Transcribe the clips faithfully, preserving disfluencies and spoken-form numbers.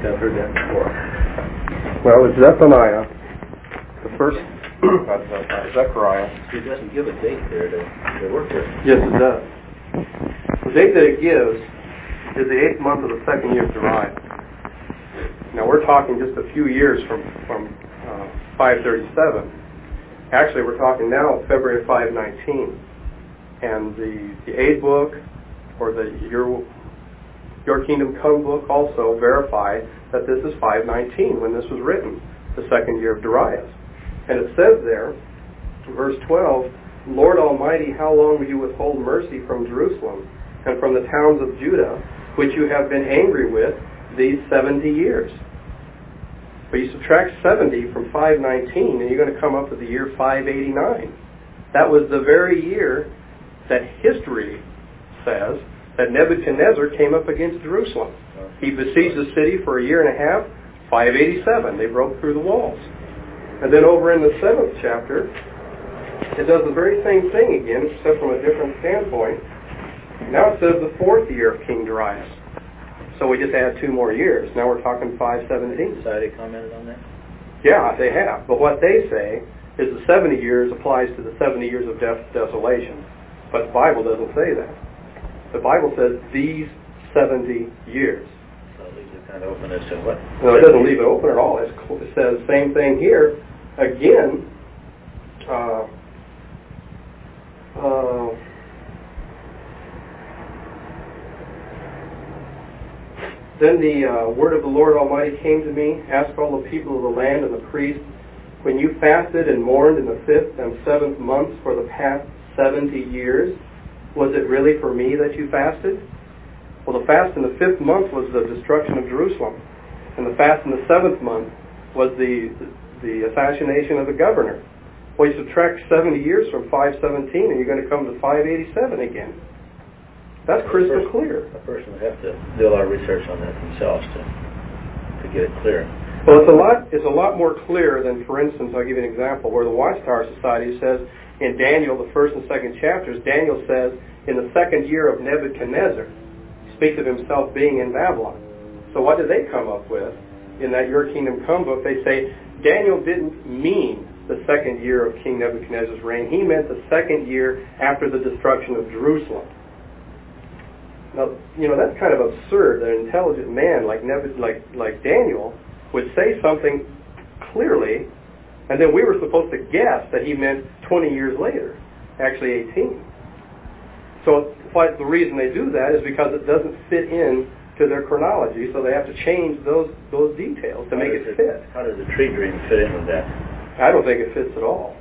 I've heard that before. Well, it's Zephaniah, the first, not Zephaniah, Zechariah. It doesn't give a date there to, to work with. Yes, it does. The date that it gives is the eighth month of the second year of Darius. Now, we're talking just a few years from, from uh, five thirty-seven. Actually, we're talking now February of five nineteen. And the, the aid book, or the Your, Your Kingdom Come book also verify that this is five nineteen when this was written, the second year of Darius. And it says there, verse twelve, Lord Almighty, how long will you withhold mercy from Jerusalem and from the towns of Judah, which you have been angry with these seventy years? But you subtract seventy from five nineteen, and you're going to come up with the year five eighty-nine. That was the very year that history says that Nebuchadnezzar came up against Jerusalem. He besieged the city for a year and a half, five eighty-seven. They broke through the walls. And then over in the seventh chapter, it does the very same thing again, except from a different standpoint. Now it says the fourth year of King Darius. So we just add two more years. Now we're talking five seventeen. Society commented on that? Yeah, they have. But what they say is the seventy years applies to the seventy years of death, desolation. But the Bible doesn't say that. The Bible says these seventy years. So it leaves it kind of open as to what? No, it doesn't leave it open at all. It's, it says the same thing here. Again, uh, uh, Then the uh, word of the Lord Almighty came to me, ask all the people of the land and the priests, when you fasted and mourned in the fifth and seventh months for the past seventy years, was it really for me that you fasted? Well, the fast in the fifth month was the destruction of Jerusalem. And the fast in the seventh month was the, the assassination of the governor. Well, you subtract seventy years from five seventeen and you're going to come to five eighty-seven again. That's crystal person, clear. A person would have to do a lot of research on that themselves to to get it clear. Well, it's a lot. It's a lot more clear than, for instance, I'll give you an example where the Watchtower Society says in Daniel, the first and second chapters, Daniel says in the second year of Nebuchadnezzar, he speaks of himself being in Babylon. So what did they come up with in that Your Kingdom Come book? They say Daniel didn't mean the second year of King Nebuchadnezzar's reign. He meant the second year after the destruction of Jerusalem. Now, you know, that's kind of absurd that an intelligent man like Nebud- like like Daniel would say something clearly, and then we were supposed to guess that he meant twenty years later, actually eighteen. So what, the reason they do that is because it doesn't fit in to their chronology, so they have to change those those details to how make it, it fit. How does the tree dream fit in with that? I don't think it fits at all.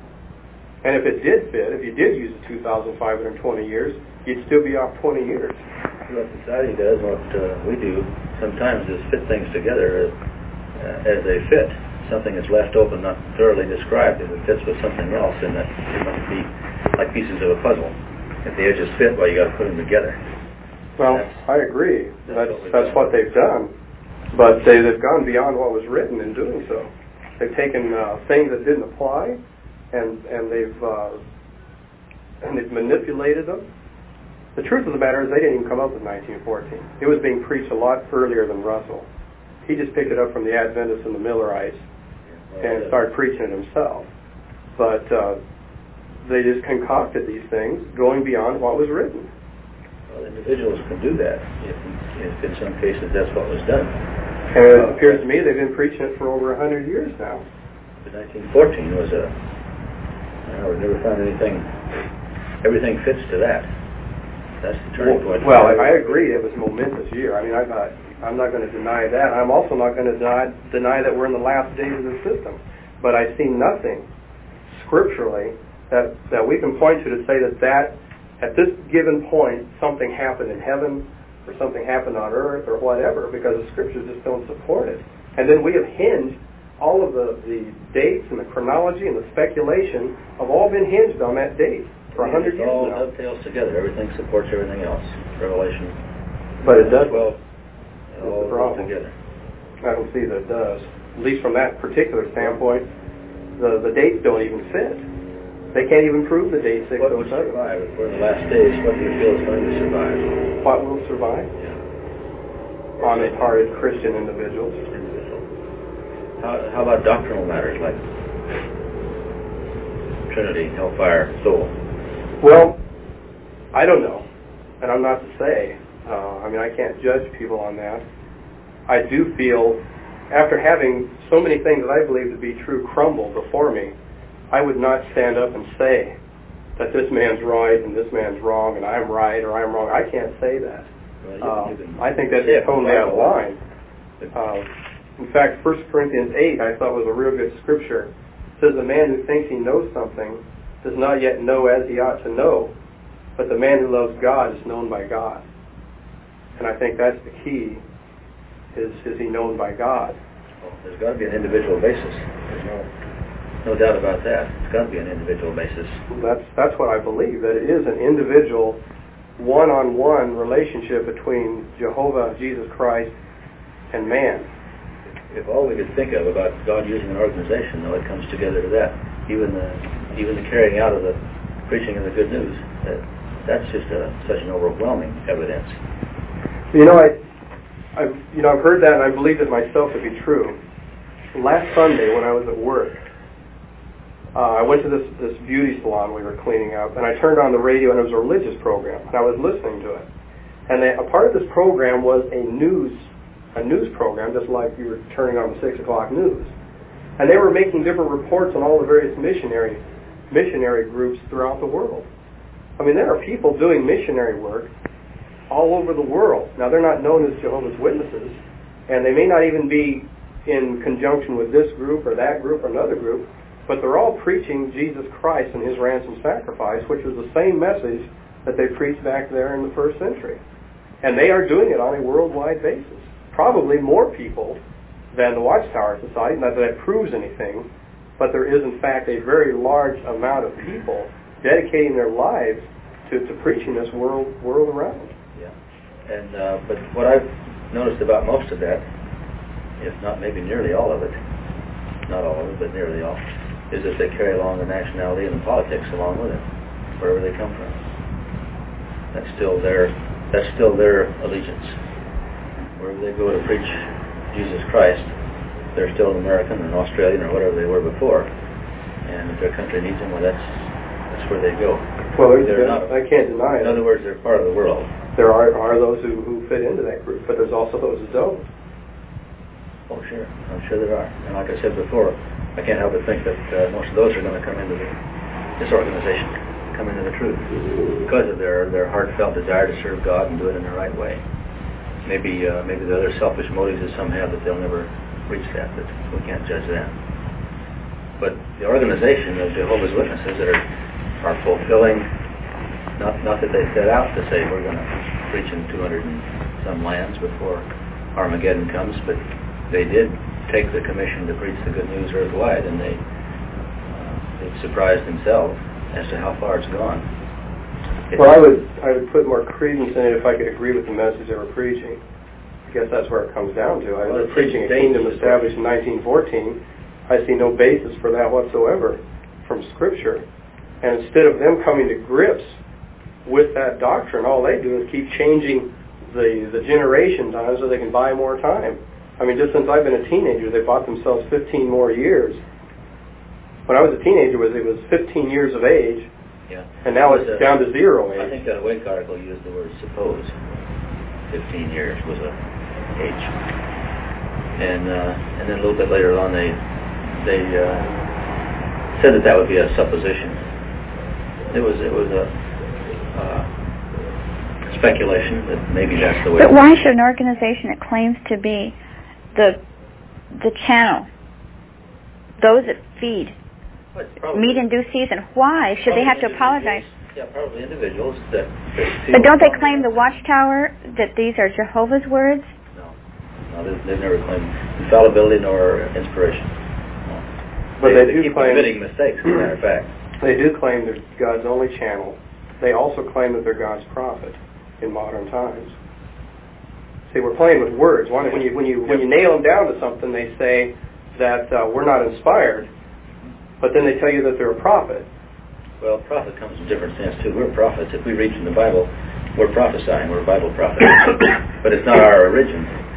And if it did fit, if you did use the two thousand five hundred twenty years, you'd still be off twenty years. What society does, what uh, we do sometimes is fit things together uh, as they fit. Something is left open, not thoroughly described. If it fits with something else, then that it must be like pieces of a puzzle. If the edges fit, well, you got to put them together. Well, that's, I agree. That's, That's, what, that's what they've done. But they, they've gone beyond what was written in doing so. They've taken uh, things that didn't apply, and and they've uh, and they've manipulated them. The truth of the matter is they didn't even come up with nineteen fourteen. It was being preached a lot earlier than Russell. He just picked it up from the Adventists and the Millerites well, and started preaching it himself. But uh, they just concocted these things going beyond what was written. Well, individuals can do that if, if in some cases that's what was done. And it appears to me they've been preaching it for over one hundred years now. But nineteen fourteen was a, I don't know, we've never found anything, everything fits to that. That's the turning point. Well, I agree it was a momentous year. I mean, I'm not, I'm not going to deny that. I'm also not going to deny, deny that we're in the last days of the system. But I see nothing scripturally that, that we can point to to say that, that at this given point something happened in heaven or something happened on earth or whatever, because the scriptures just don't support it. And then we have hinged all of the, the dates and the chronology and the speculation have all been hinged on that date. For a hundred years all now. dovetails together. Everything supports everything else. Revelation. But it does. Well, it all goes together. I don't see that it does. At least from that particular standpoint, the the dates don't even fit. They can't even prove the date six What oh will seven. survive? If we're in the last days, what do you feel is going to survive? What will survive? Yeah. honest-hearted Christian individuals. How, how about doctrinal matters like Trinity, hellfire, soul? Well, I don't know, and I'm not to say. Uh, I mean, I can't judge people on that. I do feel, after having so many things that I believe to be true crumble before me, I would not stand up and say that this man's right and this man's wrong and I'm right or I'm wrong. I can't say that. Well, you, uh, you can, I think that's yeah, totally out of line. Uh, in fact, First Corinthians eight I thought was a real good scripture. It says, the man who thinks he knows something does not yet know as he ought to know, but the man who loves God is known by God. And I think that's the key, is, is he known by God? Well, there's got to be an individual basis. There's no, no doubt about that. It's got to be an individual basis. That's, that's what I believe, that it is an individual, one-on-one relationship between Jehovah, Jesus Christ, and man. If all we could think of about God using an organization, though, it comes together to that. Even the even the carrying out of the preaching of the good news, that, that's just a, such an overwhelming evidence. You know, I, I've you know I've heard that and I believed it myself to be true. Last Sunday when I was at work, uh, I went to this this beauty salon we were cleaning up, and I turned on the radio and it was a religious program, and I was listening to it. And they, a part of this program was a news. a news program, just like you were turning on the six o'clock news. And they were making different reports on all the various missionary missionary groups throughout the world. I mean, there are people doing missionary work all over the world. Now, they're not known as Jehovah's Witnesses, and they may not even be in conjunction with this group or that group or another group, but they're all preaching Jesus Christ and his ransom sacrifice, which was the same message that they preached back there in the first century. And they are doing it on a worldwide basis. Probably more people than the Watchtower Society, not that that proves anything, but there is in fact a very large amount of people dedicating their lives to, to preaching this world world around. Yeah, and uh, but what I've noticed about most of that, if not maybe nearly all of it, not all of it, but nearly all, is that they carry along the nationality and the politics along with it, wherever they come from. That's still their that's still their allegiance. Wherever they go to preach Jesus Christ, they're still an American or an Australian or whatever they were before. And if their country needs them, well, that's that's where they go. Well, they're not, I can't deny it. In other words, they're part of the world. There are are those who, who fit into that group, but there's also those who don't. Oh, sure. I'm sure there are. And like I said before, I can't help but think that uh, most of those are going to come into the, this organization, come into the truth, because of their, their heartfelt desire to serve God and do it in the right way. Maybe uh, maybe the other selfish motives that some have, that they'll never reach that, but we can't judge that. But the organization of Jehovah's Witnesses that are are fulfilling, not not that they set out to say we're going to preach in two hundred and some lands before Armageddon comes, but they did take the commission to preach the good news earthwide, and they uh, they've surprised themselves as to how far it's gone. Well, I would I would put more credence in it if I could agree with the message they were preaching. I guess that's where it comes down to. I was well, preaching a kingdom established in nineteen fourteen. I see no basis for that whatsoever from Scripture. And instead of them coming to grips with that doctrine, all they do is keep changing the, the generation time so they can buy more time. I mean, just since I've been a teenager, they bought themselves fifteen more years. When I was a teenager, it was, it was fifteen years of age. Yeah. And now it's a, down to zero age. I think that Wake article used the word suppose. Fifteen years was a age. And uh, and then a little bit later on, they they uh, said that that would be a supposition. It was it was a uh, speculation that maybe that's the way. But why should an organization that claims to be the the channel, those that feed, meat in due season, why should they have to apologize? Yeah, probably individuals that... But don't they claim the Watchtower that these are Jehovah's words? No. No, they've, they've never claimed infallibility nor inspiration. No. But they, they, they do keep claim... committing mistakes, as a matter of fact. They do claim they're God's only channel. They also claim that they're God's prophet in modern times. See, we're playing with words. When you, when you, when you nail them down to something, they say that uh, we're not inspired, but then they tell you that they're a prophet. Well, prophet comes in different sense, too. We're prophets. If we read from the Bible, we're prophesying. We're Bible prophets. But it's not our origin.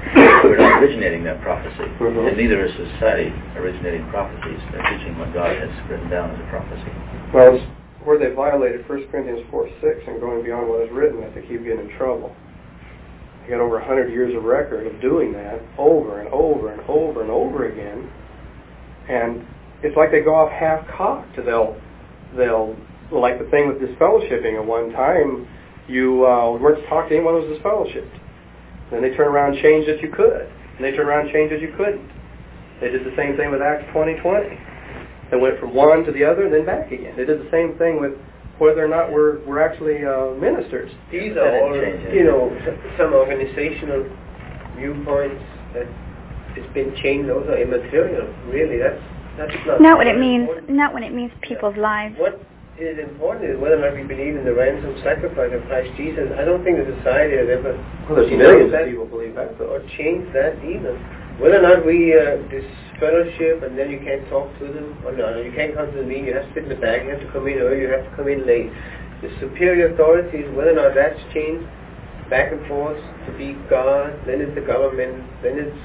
we're not originating that prophecy. Mm-hmm. And neither is society originating prophecies. They're teaching what God has written down as a prophecy. Well, it's where they violated First Corinthians four six and going beyond what is written that they keep getting in trouble. They got over one hundred years of record of doing that over and over and over and over again. And it's like they go off half-cocked. They'll, they'll, like the thing with disfellowshipping. At one time, you uh, weren't to talk to anyone who was disfellowshipped. Then they turn around and change that you could. And they turn around and change that you couldn't. They did the same thing with Acts twenty twenty. They went from one to the other and then back again. They did the same thing with whether or not we're, we're actually uh, ministers. These are all, you know, some organizational viewpoints that it's been changed. Those are immaterial, really. That's that's not. Not what it means. Not when it means people's yeah. lives. What is important is whether or not we believe in the ransom sacrifice of Christ Jesus. I don't think the society has ever. Well, there's millions of people believe that, or changed that either. Whether or not we uh, disfellowship and then you can't talk to them, or no, you can't come to the meeting. You have to sit in the back. You have to come in early. You have to come in late. The superior authorities, whether or not that's changed back and forth to be God, then it's the government, then it's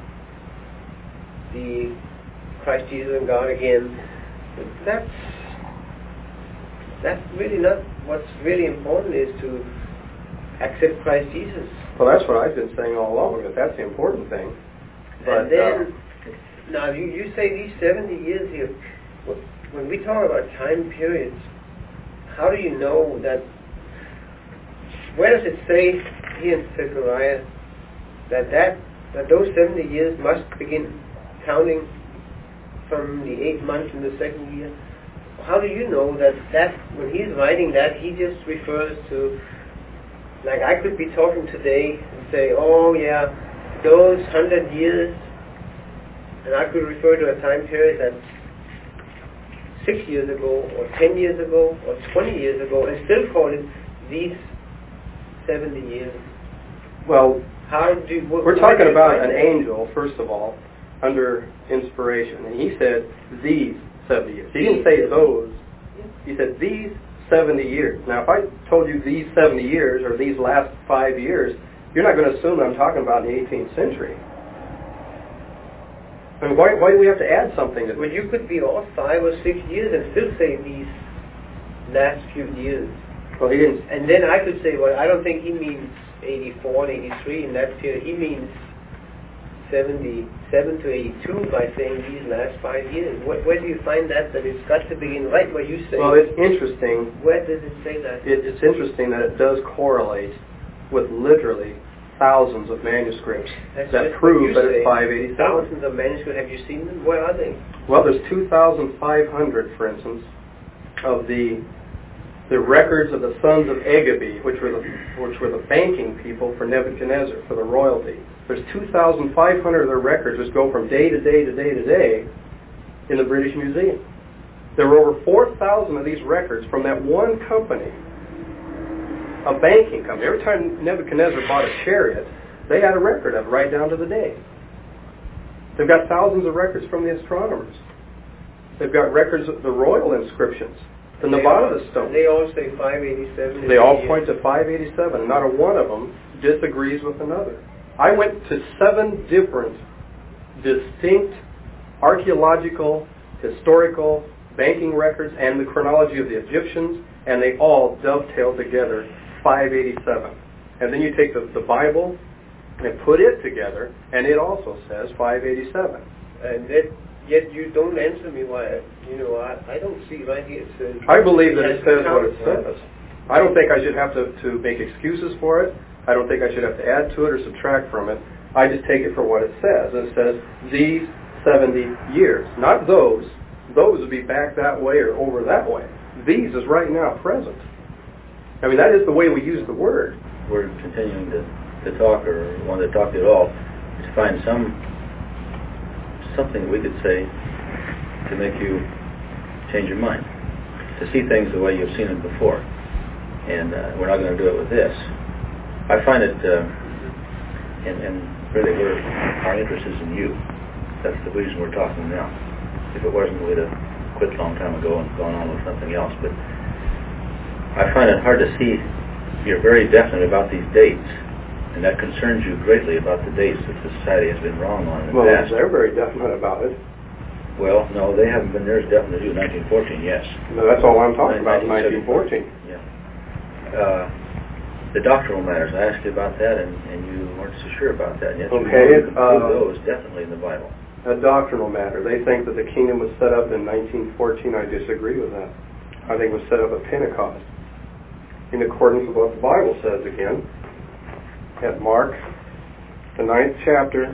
the Christ Jesus and God again. That's that's really not what's really important. Is to accept Christ Jesus. Well, that's what I've been saying all along. That that's the important thing. But and then uh, now you, you say these seventy years here. When we talk about time periods, how do you know that? Where does it say here in Zechariah that that that those seventy years must begin counting from the eighth month in the second year? How do you know that that when he's writing that he just refers to, like I could be talking today and say, oh yeah, those hundred years, and I could refer to a time period that's six years ago, or ten years ago, or twenty years ago, and still call it these seventy years. Well, how do what, we're talking about an angel, first of all, under inspiration, and he said these seventy years. He didn't say those. He said these seventy years. Now, if I told you these seventy years or these last five years, you're not going to assume I'm talking about the eighteenth century. I mean, why, why do we have to add something to this? Well, you could be off five or six years and still say these last few years. Well, he didn't. And then I could say, well, I don't think he means eighty-four and eighty-three in that period. He means seventy-seven to eighty-two by saying these last five years. Where, where do you find that? That it's got to begin right where you say. Well, it's interesting. Where does it say that? It, it's interesting that it does correlate with literally thousands of manuscripts That's that prove that it's five eighty-seven. Thousands of manuscripts. Have you seen them? Where are they? Well, there's two thousand five hundred, for instance, of the the records of the sons of Agabe, which were the which were the banking people for Nebuchadnezzar, for the royalty. There's two thousand five hundred of their records which go from day to day to day to day in the British Museum. There were over four thousand of these records from that one company, a banking company. Every time Nebuchadnezzar bought a chariot, they had a record of it right down to the day. They've got thousands of records from the astronomers. They've got records of the royal inscriptions, the Nevada stone. They all say five eighty-seven. They all point to five eighty-seven. Not a one of them disagrees with another. I went to seven different, distinct archaeological, historical, banking records and the chronology of the Egyptians, and they all dovetail together five eighty-seven. And then you take the, the Bible and put it together, and it also says five eighty-seven. And that, yet you don't answer me why, you know, I, I don't see right here it says... I believe that it says what it says. I don't think I should have to, to make excuses for it. I don't think I should have to add to it or subtract from it. I just take it for what it says. And it says these seventy years. Not those. Those would be back that way or over that way. These is right now present. I mean, that is the way we use the word. We're continuing to, to talk, or want to talk at all, to find some something we could say to make you change your mind, to see things the way you've seen it before. And uh, we're not going to do it with this. I find it, uh, and, and really we're, our interest is in you. That's the reason we're talking now. If it wasn't, we'd have quit a long time ago and gone on with something else. But I find it hard to see you're very definite about these dates, and And that concerns you greatly about the dates that the society has been wrong on in the well, past. they're very definite about it. Well, no, they haven't been near as definite as you. nineteen fourteen, yes. No, that's all I'm talking about, nineteen fourteen. Yeah. Uh, the doctrinal matters, I asked you about that, and, and you weren't so sure about that. Yet Okay, you can prove uh, those definitely in the Bible. A doctrinal matter. They think that the kingdom was set up in nineteen fourteen. I disagree with that. I think it was set up at Pentecost, in accordance with what the Bible says again, at Mark, the ninth chapter.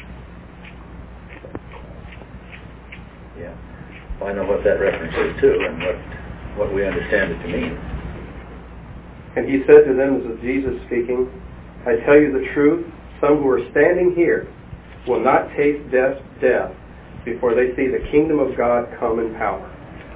Yeah. Well, I know what that reference is too, and what what we understand it to mean. And he said to them, this is Jesus speaking, I tell you the truth, some who are standing here will not taste death, death before they see the kingdom of God come in power.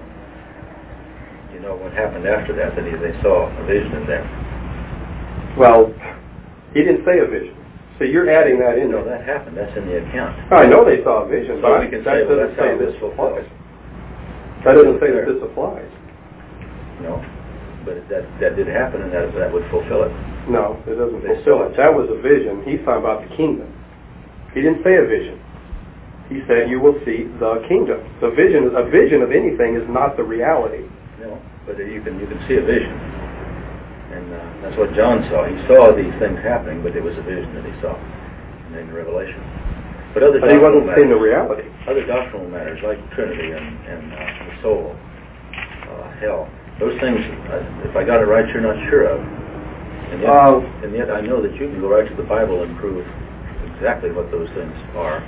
You know what happened after that, that he, they saw a vision in there. Well, he didn't say a vision. So you're adding that in No, there. that happened. That's in the account. I know they saw a vision, So but we can that say, well, doesn't that's say how it this was fulfilled. applies. That doesn't say that this applies. No, but that that did happen, and that that would fulfill it. No, it doesn't They fulfill saw it. it. That was a vision. He's talking about the kingdom. He didn't say a vision. He said you will see the kingdom. The vision, a vision of anything is not the reality. No, but you can you can see a vision, and uh, that's what John saw. He saw these things happening, but it was a vision that he saw in Revelation. But other But he doctrinal wasn't seeing the matters, reality. other doctrinal matters like Trinity and, and uh, the soul, uh, hell, those things, uh, if I got it right, you're not sure of. And yet, Uh, and yet I know that you can go right to the Bible and prove exactly what those things are.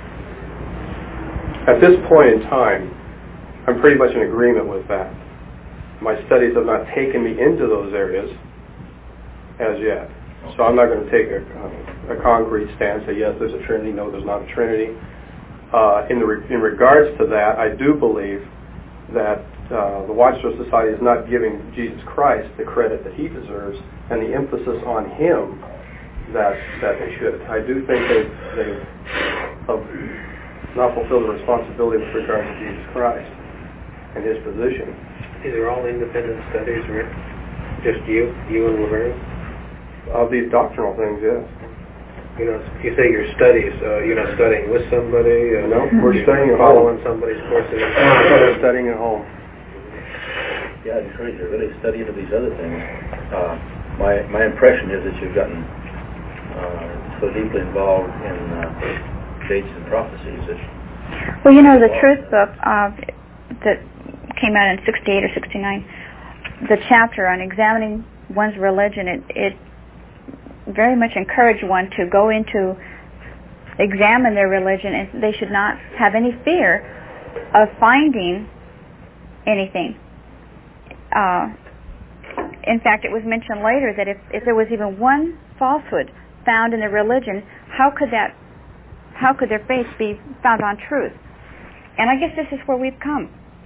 At this point in time, I'm pretty much in agreement with that. My studies have not taken me into those areas as yet. So I'm not going to take a, a concrete stance, say yes, there's a Trinity, no, there's not a Trinity. Uh, in, the re- in regards to that, I do believe that uh, the Watchtower Society is not giving Jesus Christ the credit that he deserves and the emphasis on him that that they should. I do think they they have not fulfilled the responsibility with regard to Jesus Christ and his position. These are all independent studies, right? Just you, you and Laverne? Of these doctrinal things, yes. You know, you say your studies, uh, you're not studying with somebody? Uh, No, we're you're studying at following home. somebody's courses? We're studying at home. Yeah, I'd encourage you to really study into these other things. Uh, my my impression is that you've gotten uh, so deeply involved in uh, dates and prophecies that. Well, you know, the Truth Book uh, that came out in sixty-eight or sixty-nine, the chapter on examining one's religion, it, it very much encouraged one to go into examine their religion, and they should not have any fear of finding anything. Uh, in fact, it was mentioned later that if, if there was even one falsehood found in their religion, how could that, how could their faith be found on truth? And I guess this is where we've come.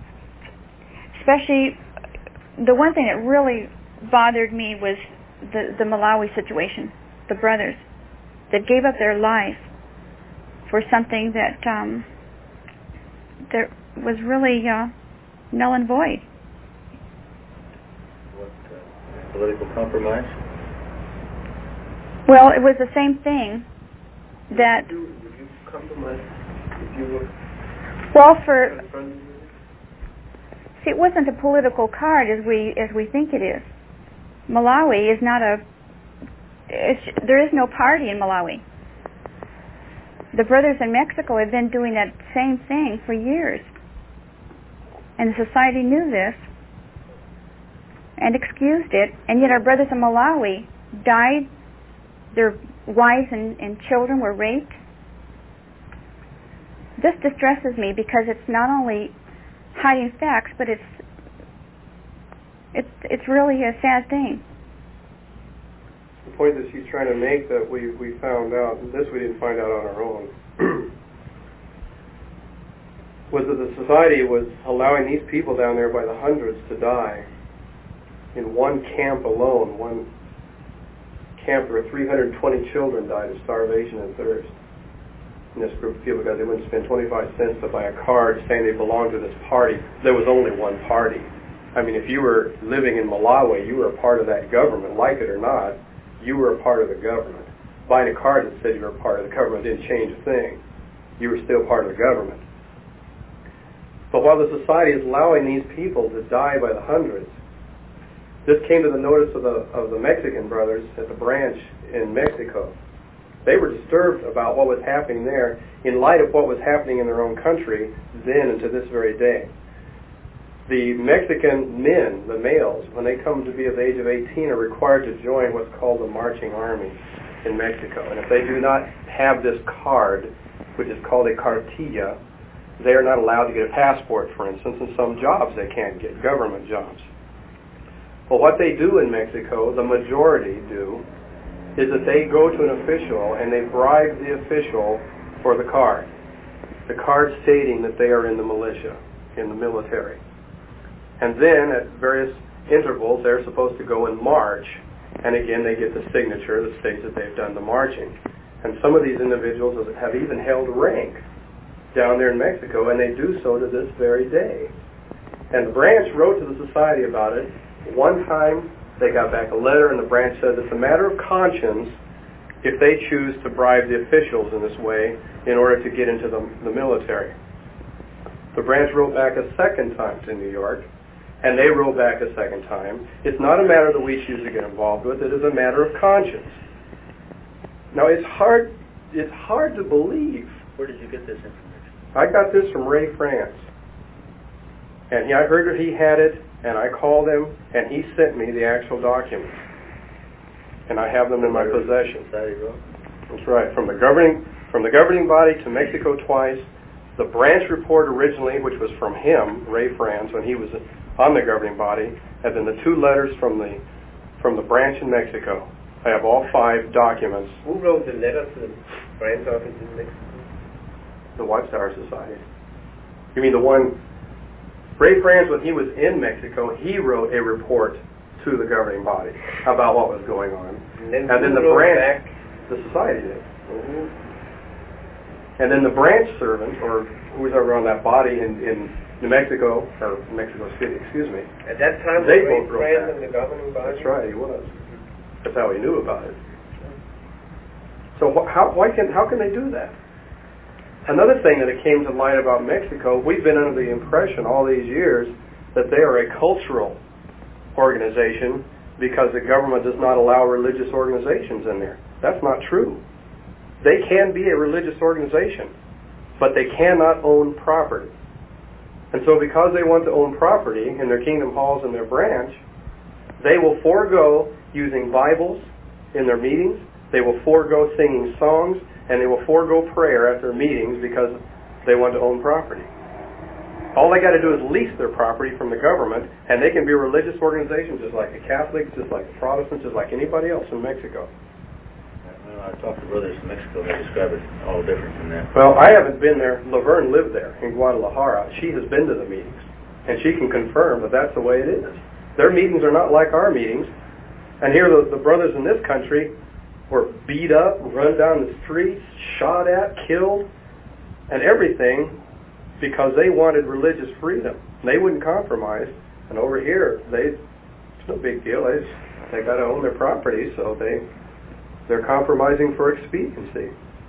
Especially, the one thing that really bothered me was the, the Malawi situation, the brothers that gave up their life for something that um, that was really uh, null and void. What, uh, political compromise? Well, it was the same thing that. Would you, would you compromise if you were Well, for in front of you? see, it wasn't a political card as we as we think it is. Malawi is not a. It's, there is no party in Malawi. The brothers in Mexico have been doing that same thing for years, and the society knew this and excused it. And yet, our brothers in Malawi died. Their wives and, and children were raped. This distresses me because it's not only hiding facts, but it's it's it's really a sad thing. The point that she's trying to make that we, we found out, and this we didn't find out on our own, was that the society was allowing these people down there by the hundreds to die in one camp alone. One camp where three hundred twenty children died of starvation and thirst. In this group of people, because they wouldn't spend twenty-five cents to buy a card saying they belonged to this party. There was only one party. I mean, if you were living in Malawi, you were a part of that government, like it or not. You were a part of the government. buying a card that said you were part of the government didn't change a thing. You were still part of the government. But while the society is allowing these people to die by the hundreds, this came to the notice of the of the Mexican brothers at the branch in Mexico. They were disturbed about what was happening there in light of what was happening in their own country then and to this very day. The Mexican men, the males, when they come to be of the age of eighteen, are required to join what's called the marching army in Mexico. And if they do not have this card, which is called a cartilla, they are not allowed to get a passport, for instance, and some jobs they can't get, government jobs. Well, what they do in Mexico, the majority do, is that they go to an official and they bribe the official for the card. The card stating that they are in the militia, in the military. And then at various intervals they're supposed to go and march, and again they get the signature that states that they've done the marching. And some of these individuals have even held rank down there in Mexico, and they do so to this very day. And the branch wrote to the society about it. One time they got back a letter, and the branch said it's a matter of conscience if they choose to bribe the officials in this way in order to get into the, the military. The branch wrote back a second time to New York, and they wrote back a second time. It's not a matter that we choose to get involved with. It is a matter of conscience. Now, it's hard, it's hard to believe. Where did you get this information? I got this from Ray France. And he, I heard that he had it, and I called him, and he sent me the actual documents. And I have them in my possession. That's right. From the governing from the governing body to Mexico twice. The branch report originally, which was from him, Ray France, when he was on the governing body, and then the two letters from the from the branch in Mexico. I have all five documents. Who wrote the letter to the branch office in Mexico? The Watchtower Society. You mean the one... Ray France, when he was in Mexico, he wrote a report to the governing body about what was going on. And then, and then the branch... Back? The society did. Mm-hmm. And then the branch servant, or who was ever on that body in, in New Mexico, or Mexico City, excuse me. At that time, they both wrote France that. and the governing body? That's right, he was. That's how he knew about it. So wh- how, why can, how can they do that? Another thing that it came to light about Mexico, we've been under the impression all these years that they are a cultural organization because the government does not allow religious organizations in there. That's not true. They can be a religious organization, but they cannot own property. And so because they want to own property in their kingdom halls and their branch, they will forego using Bibles in their meetings, they will forego singing songs, and they will forego prayer at their meetings because they want to own property. All they got to do is lease their property from the government, and they can be a religious organization just like the Catholics, just like the Protestants, just like anybody else in Mexico. Well, I talked to brothers in Mexico, they describe it all different from that. Well, I haven't been there. Laverne lived there in Guadalajara. She has been to the meetings, and she can confirm that that's the way it is. Their meetings are not like our meetings. And here the, the brothers in this country were beat up, run down the streets, shot at, killed, and everything because they wanted religious freedom. They wouldn't compromise. And over here, they it's no big deal. They they got to own their property, so they they're compromising for expediency.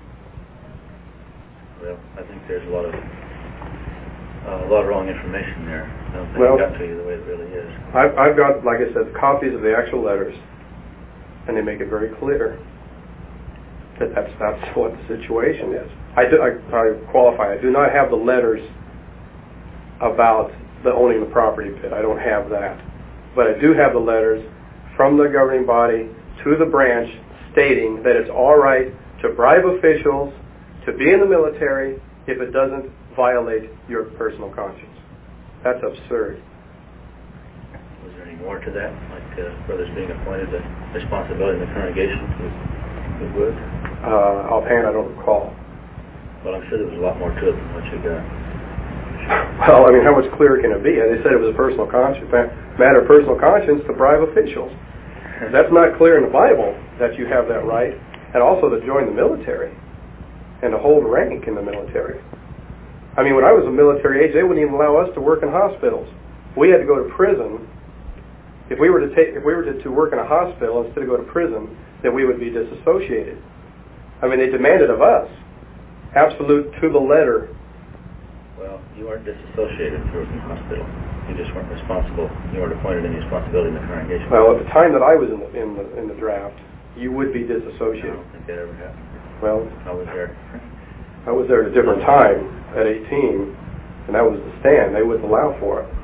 Well, I think there's a lot of uh, a lot of wrong information there. I don't think Well, it got to you the way it really is. I've, I've got, like I said, copies of the actual letters, and they make it very clear that that's, that's what the situation is. I, do, I, I qualify, I do not have the letters about the owning the property bit. I don't have that. But I do have the letters from the governing body to the branch stating that it's all right to bribe officials to be in the military if it doesn't violate your personal conscience. That's absurd. Was there any more to that? Like uh, brothers being appointed, the responsibility in the congregation was, was good? Uh, offhand, I don't recall. Well, I'm sure there was a lot more to it than what you got. Well, I mean, how much clearer can it be? They said it was a personal conscience, matter of personal conscience to bribe officials. That's not clear in the Bible that you have that right, and also to join the military and to hold rank in the military. I mean, when I was a military age, they wouldn't even allow us to work in hospitals. We had to go to prison. If we were to take, if we were to, to work in a hospital instead of go to prison, then we would be disassociated. I mean, they demanded of us absolute to the letter. Well, you weren't disassociated if you were in the hospital. You just weren't responsible. You weren't appointed any responsibility in the congregation. Well, at the time that I was in the in the, in the draft, you would be I disassociated. don't think that ever happened. Well, I was there. I was there at a different time, at eighteen, and that was the stand. They wouldn't allow for it.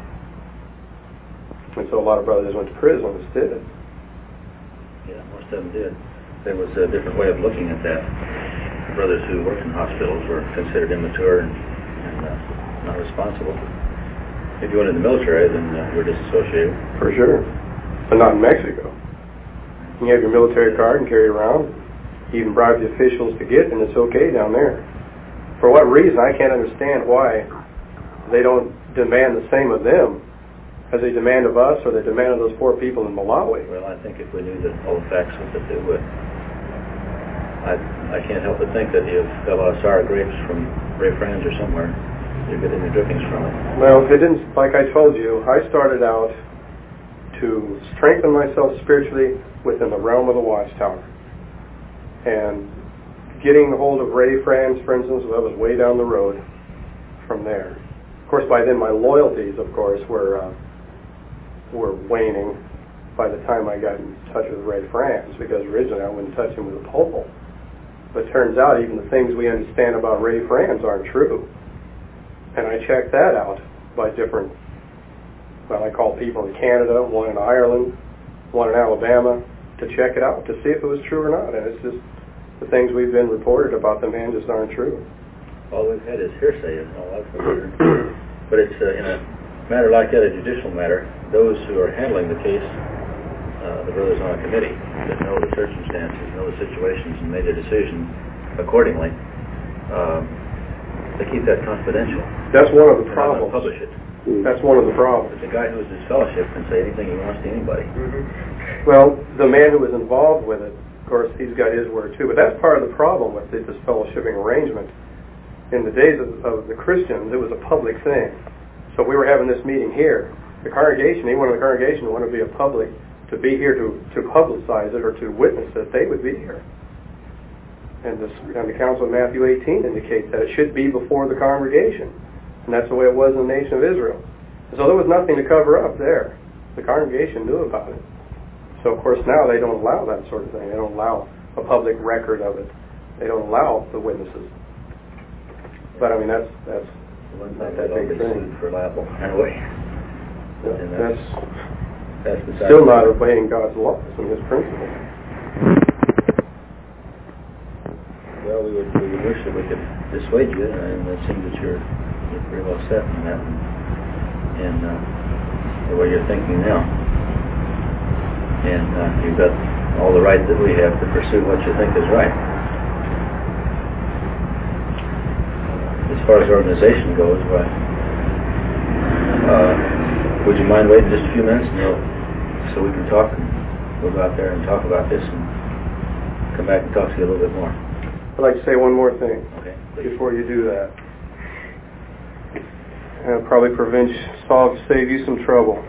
And so a lot of brothers went to prison instead. Yeah, most of them did. There was a different way of looking at that. Brothers who worked in hospitals were considered immature and, and uh, not responsible. If you went in the military, then uh, you were disassociated. For sure. But not in Mexico. You have your military card and carry it around. You even bribe the officials to get, and it's okay down there. For what reason, I can't understand why they don't demand the same of them as they demand of us, or they demand of those poor people in Malawi. Well, I think if we knew the whole facts with it, they would. I I can't help but think that if a lot of sour grapes from Ray Franz or somewhere, you're getting the drippings from it. Well, it didn't, like I told you, I started out to strengthen myself spiritually within the realm of the Watchtower. And getting a hold of Ray Franz, for instance, that was way down the road from there. Of course, by then my loyalties, of course, were uh, were waning by the time I got in touch with Ray Franz, because originally I wouldn't touch him with a pole. But it turns out even the things we understand about Ray Franz aren't true. And I checked that out by different, well, I called people in Canada, one in Ireland, one in Alabama, to check it out, to see if it was true or not. And it's just the things we've been reported about the man just aren't true. All we've had is hearsay and all I've heard. But it's uh, in a matter like that, a judicial matter, those who are handling the case, uh, the brothers on a committee that know the circumstances, know the situations, and made a decision accordingly, um, they keep that confidential. That's one of the They problems. don't publish it. That's one of the problems. But the guy who is his fellowship can say anything he wants to anybody. Mm-hmm. Well, the man who was involved with it, of course, he's got his word too. But that's part of the problem with this fellowshipping arrangement. In the days of, of the Christians, it was a public thing. So we were having this meeting here. The congregation, anyone in the congregation wanted to be a public, to be here to, to publicize it or to witness it, they would be here. And, this, and the Council of Matthew eighteen indicates that it should be before the congregation. And that's the way it was in the nation of Israel. So there was nothing to cover up there. The congregation knew about it. So of course now they don't allow that sort of thing. They don't allow a public record of it. They don't allow the witnesses. But I mean, that's that's One not thing that they'll big be thing. sued for libel anyway. Yeah, And that's that's beside still the not point. obeying God's laws and His principles. Well, we would, we would wish that we could dissuade you, and it seems that you're, you're pretty well set in that, and, and uh, the way you're thinking now. And uh, you've got all the right that we have to pursue what you think is right. As far as organization goes, why, uh, would you mind waiting just a few minutes, and you'll, so we can talk, and we'll go out there and talk about this, and come back and talk to you a little bit more. I'd like to say one more thing Okay. before you do that. And it'll probably prevent, solve, save you some trouble.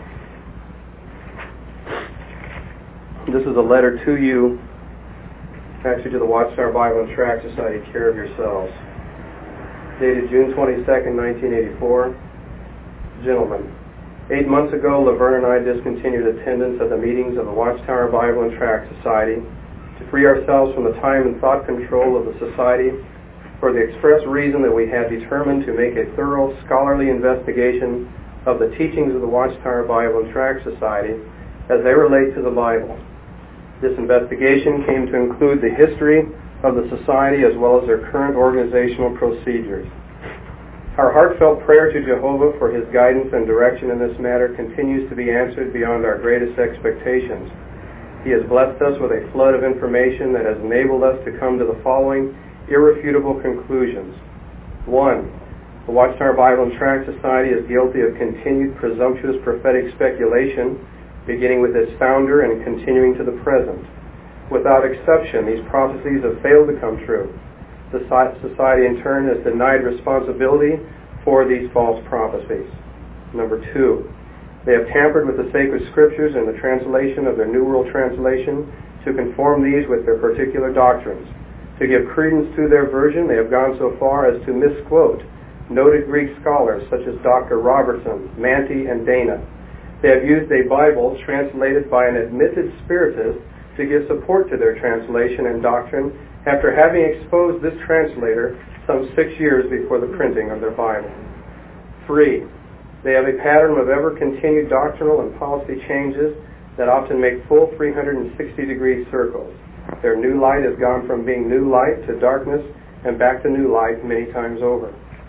This is a letter to you, actually to the Watchtower Bible and Tract Society, Care of Yourselves, dated June twenty-second, nineteen eighty-four. Gentlemen, eight months ago, Laverne and I discontinued attendance at the meetings of the Watchtower Bible and Tract Society to free ourselves from the time and thought control of the Society, for the express reason that we had determined to make a thorough scholarly investigation of the teachings of the Watchtower Bible and Tract Society as they relate to the Bible. This investigation came to include the history of the Society as well as their current organizational procedures. Our heartfelt prayer to Jehovah for His guidance and direction in this matter continues to be answered beyond our greatest expectations. He has blessed us with a flood of information that has enabled us to come to the following irrefutable conclusions. One, the Watchtower Bible and Tract Society is guilty of continued presumptuous prophetic speculation, beginning with its founder and continuing to the present. Without exception, these prophecies have failed to come true. The Society, in turn, has denied responsibility for these false prophecies. Number two, they have tampered with the sacred scriptures in the translation of their New World Translation to conform these with their particular doctrines. To give credence to their version, they have gone so far as to misquote noted Greek scholars such as Doctor Robertson, Manti, and Dana. They have used a Bible translated by an admitted spiritist to give support to their translation and doctrine after having exposed this translator some six years before the printing of their Bible. Three, they have a pattern of ever-continued doctrinal and policy changes that often make full three hundred sixty degree circles. Their new light has gone from being new light to darkness and back to new light many times over.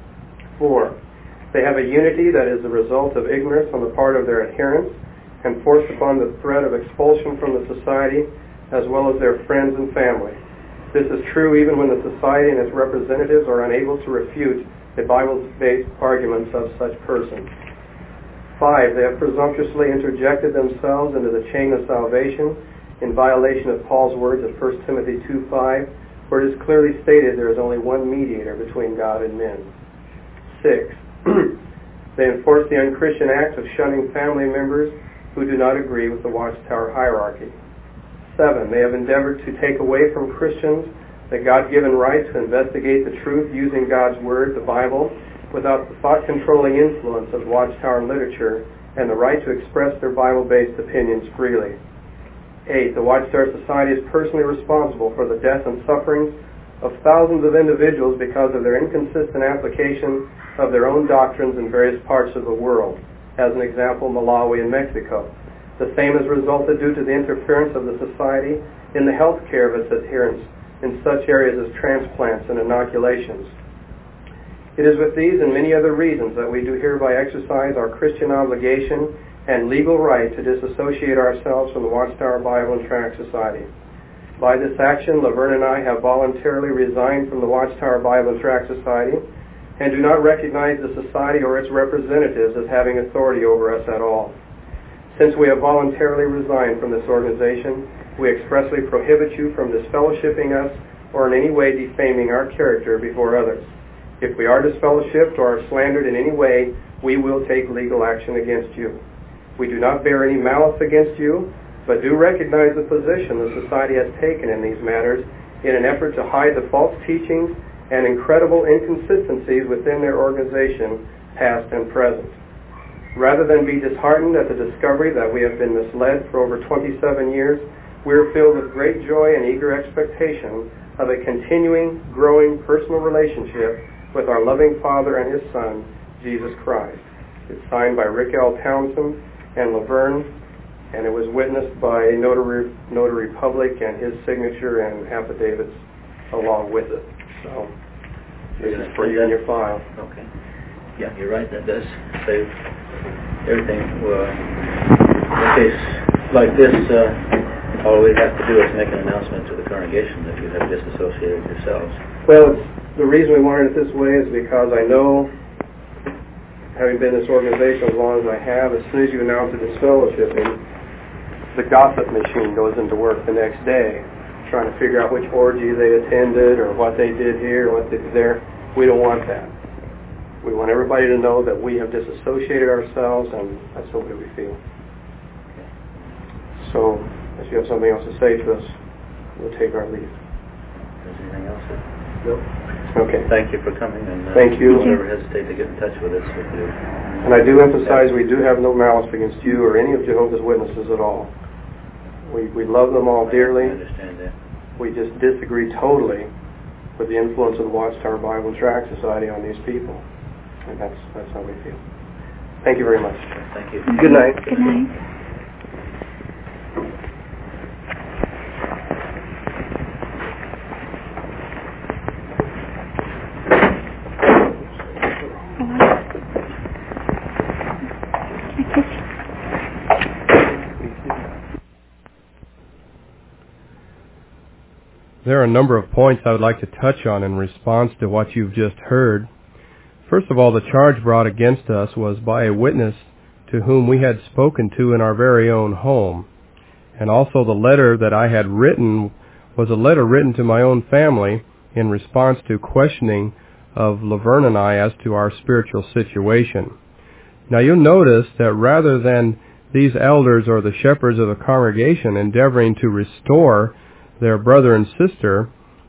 Four, they have a unity that is the result of ignorance on the part of their adherents and forced upon the threat of expulsion from the society as well as their friends and family. This is true even when the society and its representatives are unable to refute the Bible-based arguments of such persons. Five, they have presumptuously interjected themselves into the chain of salvation in violation of Paul's words of First Timothy two five, where it is clearly stated there is only one mediator between God and men. Six, they enforce the unchristian act of shunning family members who do not agree with the Watchtower hierarchy. Seven, they have endeavored to take away from Christians the God-given right to investigate the truth using God's Word, the Bible, without the thought-controlling influence of Watchtower literature and the right to express their Bible-based opinions freely. Eight, the Watchtower Society is personally responsible for the death and sufferings of thousands of individuals because of their inconsistent application of their own doctrines in various parts of the world. As an example, Malawi and Mexico. The same has resulted due to the interference of the Society in the health care of its adherents in such areas as transplants and inoculations. It is with these and many other reasons that we do hereby exercise our Christian obligation and legal right to disassociate ourselves from the Watchtower Bible and Tract Society. By this action, Laverne and I have voluntarily resigned from the Watchtower Bible and Tract Society and do not recognize the Society or its representatives as having authority over us at all. Since we have voluntarily resigned from this organization, we expressly prohibit you from disfellowshipping us or in any way defaming our character before others. If we are disfellowshipped or are slandered in any way, we will take legal action against you. We do not bear any malice against you, but do recognize the position the Society has taken in these matters in an effort to hide the false teachings and incredible inconsistencies within their organization, past and present. Rather than be disheartened at the discovery that we have been misled for over twenty-seven years, we are filled with great joy and eager expectation of a continuing, growing personal relationship with our loving Father and His Son, Jesus Christ. It's signed by Rick L. Townsend and Laverne, and it was witnessed by Notary, Notary Public and his signature and affidavits along with it. So, this is for you in your file. Okay. Yeah, you're right. That does say everything. Well, in a case like this, uh, all we have to do is make an announcement to the congregation that you have disassociated yourselves. Well, it's, the reason we wanted it this way is because I know, having been in this organization as long as I have, as soon as you announce a disfellowshipping, the gossip machine goes into work the next day, trying to figure out which orgy they attended or what they did here or what they did there. We don't want that. We want everybody to know that we have disassociated ourselves, and that's the way we feel. So, if you have something else to say to us, we'll take our leave. Is anything else? Nope. Okay. Thank you for coming, and uh, thank you. Don't ever hesitate to get in touch with us if you. And I do emphasize we do have no malice against you or any of Jehovah's Witnesses at all. We we love them all dearly. I understand that. We just disagree totally with the influence of the Watchtower Bible and Tract Society on these people. And that's that's how we feel. Thank you very much. Thank you. Good night. Good night. There are a number of points I would like to touch on in response to what you've just heard. First of all, the charge brought against us was by a witness to whom we had spoken to in our very own home. And also the letter that I had written was a letter written to my own family in response to questioning of Laverne and I as to our spiritual situation. Now you'll notice that rather than these elders or the shepherds of the congregation endeavoring to restore their brother and sister,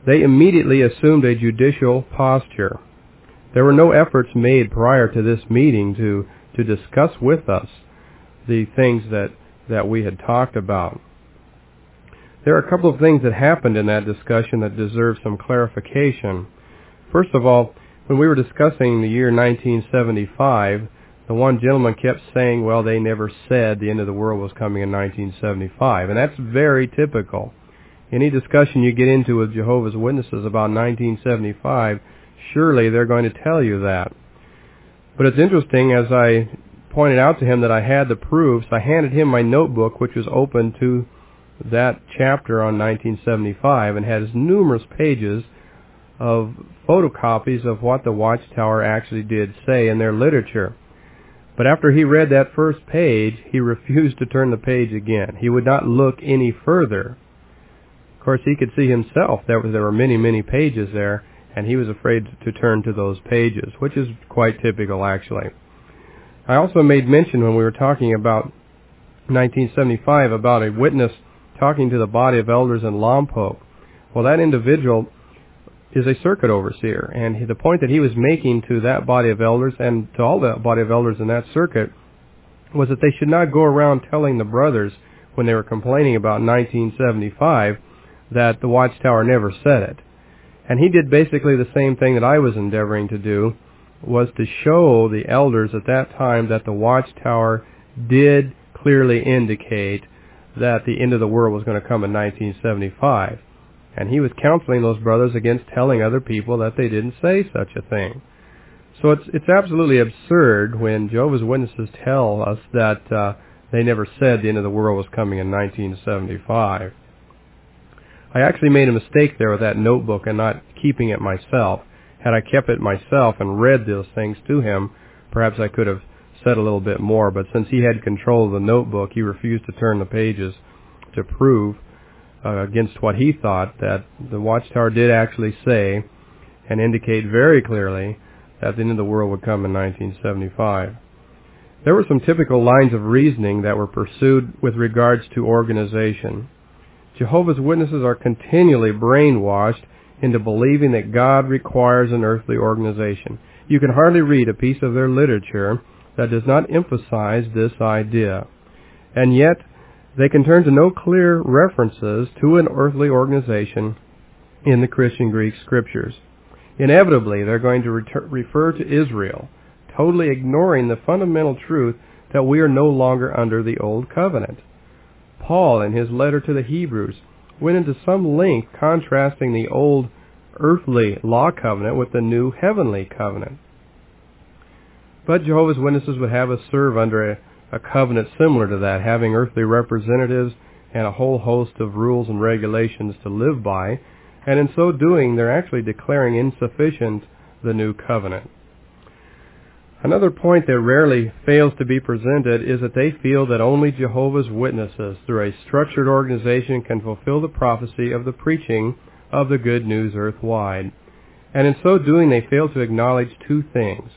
they immediately assumed a judicial posture. There were no efforts made prior to this meeting to, to discuss with us the things that, that we had talked about. There are a couple of things that happened in that discussion that deserve some clarification. First of all, when we were discussing the year nineteen seventy-five, the one gentleman kept saying, well, they never said the end of the world was coming in nineteen seventy-five, and that's very typical. Any discussion you get into with Jehovah's Witnesses about nineteen seventy-five, surely they're going to tell you that. But it's interesting, as I pointed out to him that I had the proofs, I handed him my notebook, which was open to that chapter on nineteen seventy-five, and has numerous pages of photocopies of what the Watchtower actually did say in their literature. But after he read that first page, he refused to turn the page again. He would not look any further. Of course, he could see himself that there were many, many pages there, and he was afraid to turn to those pages, which is quite typical, actually. I also made mention when we were talking about nineteen seventy-five about a witness talking to the body of elders in Lompoc. Well, that individual is a circuit overseer, and he, the point that he was making to that body of elders and to all the body of elders in that circuit was that they should not go around telling the brothers when they were complaining about nineteen seventy-five that the Watchtower never said it. And he did basically the same thing that I was endeavoring to do, was to show the elders at that time that the Watchtower did clearly indicate that the end of the world was going to come in nineteen seventy-five. And he was counseling those brothers against telling other people that they didn't say such a thing. So it's it's absolutely absurd when Jehovah's Witnesses tell us that uh, they never said the end of the world was coming in nineteen seventy-five. I actually made a mistake there with that notebook and not keeping it myself. Had I kept it myself and read those things to him, perhaps I could have said a little bit more. But since he had control of the notebook, he refused to turn the pages to prove uh, against what he thought that the Watchtower did actually say and indicate very clearly that the end of the world would come in nineteen seventy-five. There were some typical lines of reasoning that were pursued with regards to organization. Jehovah's Witnesses are continually brainwashed into believing that God requires an earthly organization. You can hardly read a piece of their literature that does not emphasize this idea. And yet, they can turn to no clear references to an earthly organization in the Christian Greek scriptures. Inevitably, they're going to retur- refer to Israel, totally ignoring the fundamental truth that we are no longer under the Old Covenant. Paul, in his letter to the Hebrews, went into some length contrasting the old earthly law covenant with the new heavenly covenant. But Jehovah's Witnesses would have us serve under a, a covenant similar to that, having earthly representatives and a whole host of rules and regulations to live by, and in so doing, they're actually declaring insufficient the new covenant. Another point that rarely fails to be presented is that they feel that only Jehovah's Witnesses, through a structured organization, can fulfill the prophecy of the preaching of the good news earthwide. And in so doing, they fail to acknowledge two things.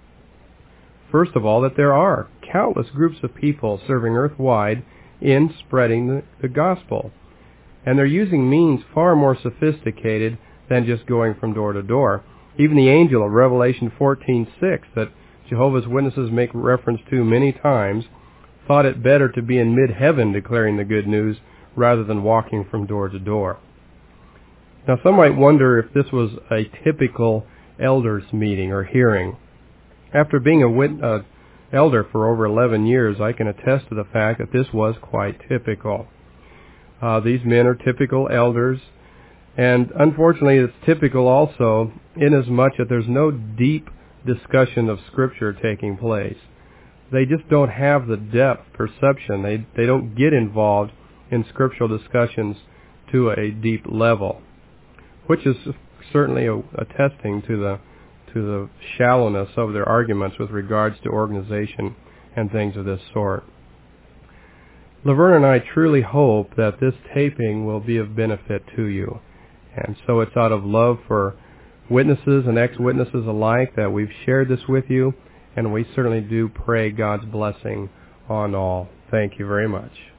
First of all, that there are countless groups of people serving earthwide in spreading the, the gospel. And they're using means far more sophisticated than just going from door to door. Even the angel of Revelation fourteen six that Jehovah's Witnesses make reference to many times thought it better to be in mid-heaven declaring the good news rather than walking from door to door. Now, some might wonder if this was a typical elders meeting or hearing. After being a wit- uh, elder for over eleven years, I can attest to the fact that this was quite typical. Uh, these men are typical elders, and unfortunately it's typical also inasmuch that there's no deep discussion of Scripture taking place. They just don't have the depth perception. They they don't get involved in scriptural discussions to a deep level, which is certainly a, attesting to the to the shallowness of their arguments with regards to organization and things of this sort. Laverne and I truly hope that this taping will be of benefit to you, and so it's out of love for witnesses and ex-witnesses alike that we've shared this with you, and we certainly do pray God's blessing on all. Thank you very much.